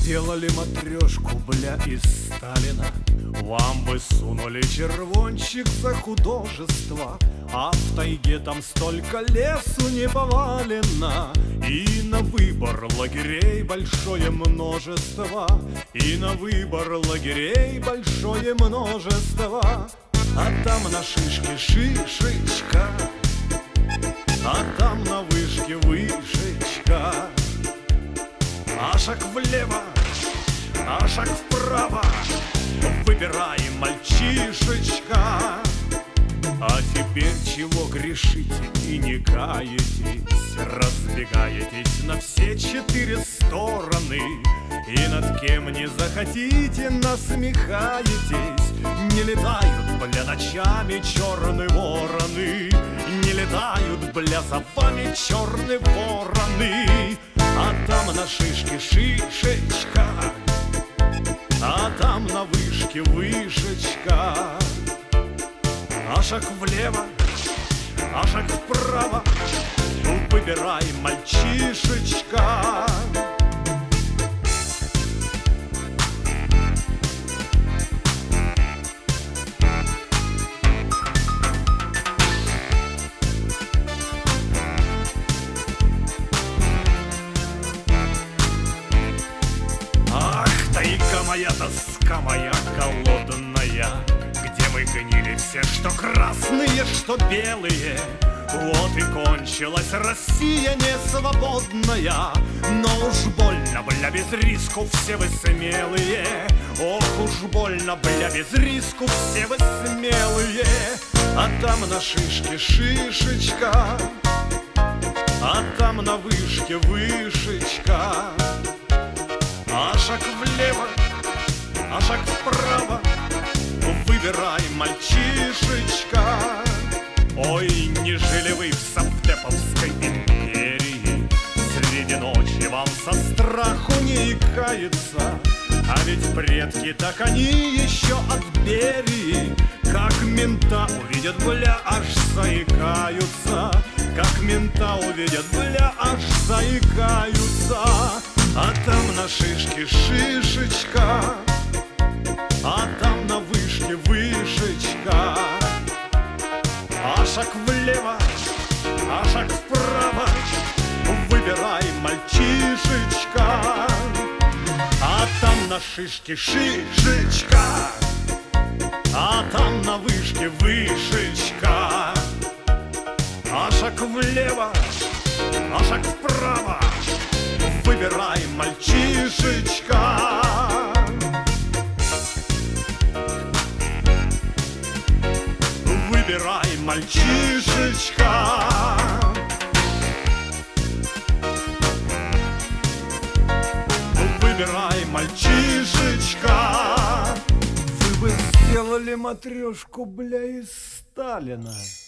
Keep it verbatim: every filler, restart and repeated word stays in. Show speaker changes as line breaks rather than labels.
сделали матрешку, бля, из Сталина, вам бы сунули червончик за художество. А в тайге там столько лесу не повалено, и на выбор лагерей большое множество, и на выбор лагерей большое множество. А там на шишке шишечка, а там на вышке вышечка. А шаг влево, а шаг вправо, выбирай, мальчишечка. А теперь чего грешите и не каетесь, разбегаетесь на все четыре стороны, и над кем не захотите насмехаетесь. Не летают, бля, ночами черные вороны, не летают, бля, за вами черные вороны. А там на шишке шишечка, а там на вышке вышечка. А шаг влево, а шаг вправо, выбирай, мальчишечка. Ах, тайга моя, тоска моя голодная, где мы гнили все, что красные, что белые. Вот и кончилась Россия не свободная. Но уж больно, бля, без риску все вы смелые. Ох уж больно, бля, без риску все вы смелые. А там на шишке шишечка, а там на вышке вышечка. А шаг влево, а шаг вправо, выбирай, мальчишечка. Ой, не жили вы в Савдеповской империи, среди ночи вам со страху не икается. А ведь предки так они еще от Берии, как мента увидят, бля, аж заикаются. Как мента увидят, бля, аж заикаются. А там на шишке шишечка, а там на вышке вышечка. А шаг влево, а шаг вправо, выбирай, мальчишечка. А там на шишке шишечка, а там на вышке вышечка. А шаг влево, а шаг вправо, выбирай, мальчишечка. Выбирай, мальчишечка. Выбирай, мальчишечка. Вы бы сделали матрешку, бля, из Сталина.